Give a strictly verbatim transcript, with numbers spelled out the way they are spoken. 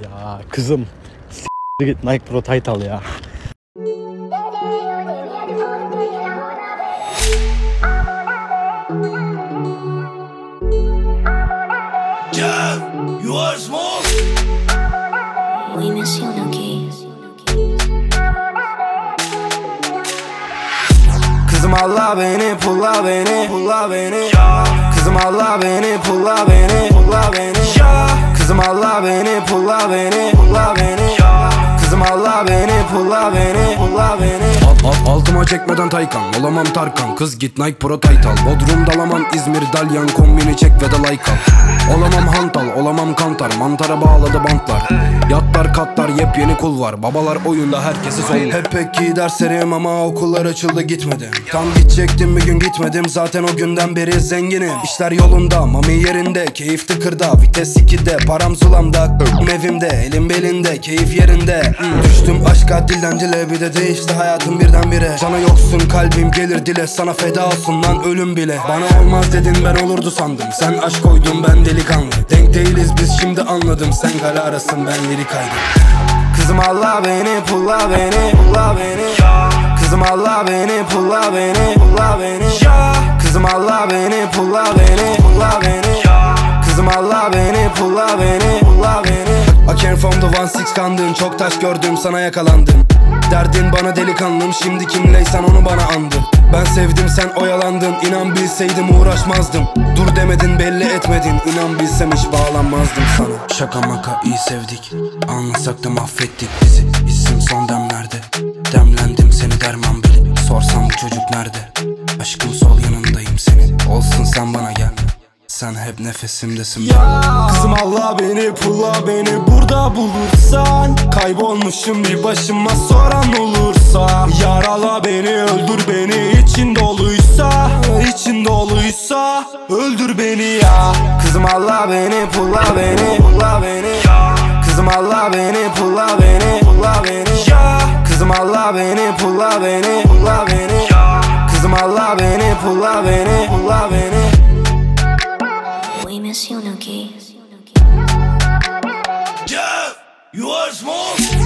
Ya kızım s**t git Nike Pro Tight al ya. You are small. We miss you, Nuki. Kızım Allah beni, pulla beni, pulla beni. Kızım Allah beni, pulla beni, pulla beni. Kızım Allah beni, pulla beni, pulla beni. Kızım Allah beni, pulla beni, pulla beni. Al, altıma çekmeden Taycan, olamam Tarkan. Kız git Nike Pro Tight al. Bodrum Dalaman, İzmir Dalyan, kombini çek ve de like al. Olamam hantal, olamam kantar. Mantara bağladı bantlar. Yatlar katlar, yepyeni kul var. Babalar oyunda, herkesi solun. Hep pek iyi derslerim ama okullar açıldı gitmedim. Tam gidecektim bir gün gitmedim. Zaten o günden beri zenginim. İşler yolunda, mami yerinde. Keyif tıkırda, vites ikide. Param sulamda, evimde. Elim belinde, keyif yerinde. hmm. Düştüm aşka dilden dile, bir de değişti hayatım birdenbire. Sana yoksun kalbim gelir dile. Sana feda olsun lan ölüm bile. Bana olmaz dedin ben olurdu sandım. Sen aşk koydun ben delikanlı. Denk değiliz biz şimdi anladım. Sen kale arasın ben lirik aydım. Kızım Allah beni, pulla beni, pulla beni. Kızım Allah beni, pulla beni, pulla beni. Kızım Allah beni, pulla beni, pulla beni. Kızım Allah beni, pulla beni, pulla beni. I came from the one six kandın. Çok taş gördüm sana yakalandım. Derdin bana delikanlım. Şimdi kimleysen onu bana andır. Ben sevdim sen oyalandın. İnan bilseydim uğraşmazdım. Dur demedin belli etmedin. İnan bilsem hiç bağlanmazdım sana. Şaka maka iyi sevdik. Anlasak da mahvettik bizi. İsim son demlerde. Demlendim seni derman bile. Sorsam bu çocuk nerede? Aşkım sol yanındayım senin. Olsun sen bana gelme. Sen hep nefesimdesin ya. Kızım Allah beni, pulla beni burada bulursan. Kaybolmuşum bir başıma soran olursa. Yarala beni, öldür beni için doluysa. İçin doluysa öldür beni ya. Kızım Allah beni, pulla beni, pulla beni. Kızım Allah beni, pulla beni, pulla beni. Kızım Allah beni, pulla beni, pulla beni. Kızım Allah beni, pulla beni, pulla beni. We miss you, Nuki. Yeah, you are small.